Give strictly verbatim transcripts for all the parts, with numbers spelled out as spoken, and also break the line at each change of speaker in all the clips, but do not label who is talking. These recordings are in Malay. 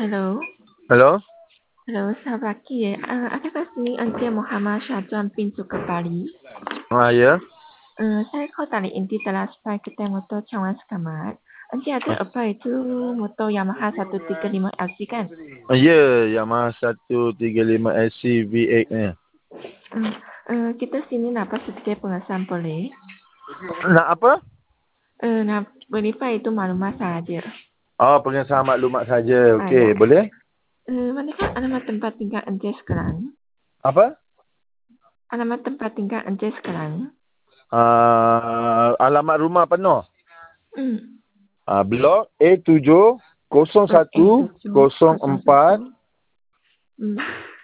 Halo.
Halo?
Halo, selamat pagi ya. Uh, adakah sini Encik Muhammad Syahjuan pintu ke Bali?
Ah, ya.
Uh, saya call dari inti telah supaya kita motor cawan sekamat. Encik ada
Ah,
apa itu motor Yamaha seratus tiga puluh lima L C kan?
ya, Yamaha seratus tiga puluh lima L C V eight ni.
Uh, uh, kita sini dapat sedikit pengesahan boleh?
Nak apa?
Uh, nak verify itu maklumat saja.
Oh, pengesahan maklumat saja.
Ah, ya.
Okey, boleh?
Uh, manakah alamat tempat tinggal Encik sekarang?
Apa?
Alamat tempat tinggal Encik sekarang?
Uh, alamat rumah penuh.
Hmm.
Uh, blok A tujuh kosong
Blok A
satu
tujuh
kosong
kosong
empat.
satu. Hmm.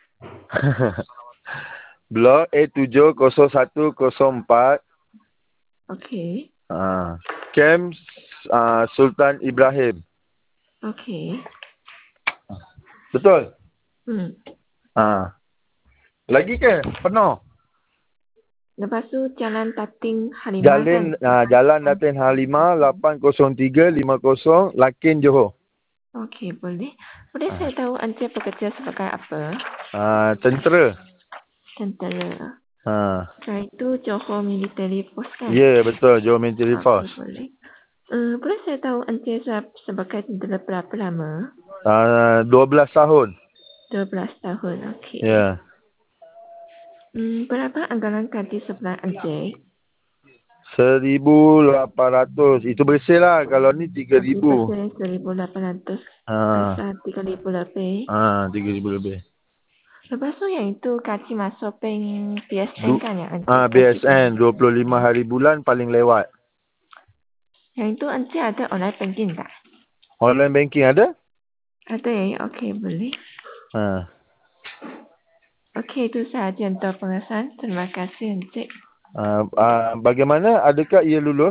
Blok A tujuh kosong satu kosong empat.
Okey.
Uh, Camp uh, Sultan Ibrahim.
Okey.
Betul?
Hmm.
Uh. Lagi ke? Penuh?
Lepas tu Jalan Tating Halimah kan?
Jalan uh, Jalan Datin Halimah lapan kosong tiga lima kosong Lakin Johor.
Okey, boleh. Boleh
Ah,
saya tahu Encik bekerja sebagai apa?
uh, tentera.
Tentera.
Ha.
Saya itu Johor Military Force kan?
Ya, yeah, betul. Johor Military
Okey,
Force.
boleh. Uh, boleh saya tahu Encik sebagai tentera berapa lama?
Uh, dua belas tahun.
dua belas tahun, okey.
Ya. Yeah.
Hmm, berapa anggaran gaji sebulan Encik?
seribu lapan ratus. Itu bersih lah. Kalau ni tiga
Okey,
ribu.
bersih seribu lapan ratus.
Ha.
Asal tiga ribu lebih.
Ha, tiga ribu lebih.
Lepas tu yang itu gaji masuk peng B S N
Du
kan yang Encik
ah,
gaji
B S N dua puluh lima hari bulan paling lewat.
Yang itu Encik ada online banking tak?
Online banking ada?
Ada ya? Okey, boleh.
Ha.
Okey, itu sahaja untuk pengesahan. Terima kasih Encik.
Uh, uh, bagaimana? Adakah ia lulus?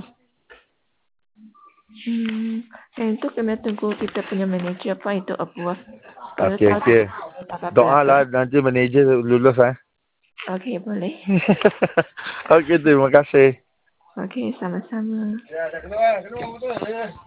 Hmm, yang itu kena tunggu kita punya manager apa itu approve. Baru
Okey,
tahu
okey.
dapat
Doa
berapa.
lah nanti manager lulus eh.
Okey, boleh.
Okey, terima kasih.
Okey, sama-sama.
Ya, dah keluar, keluar betul.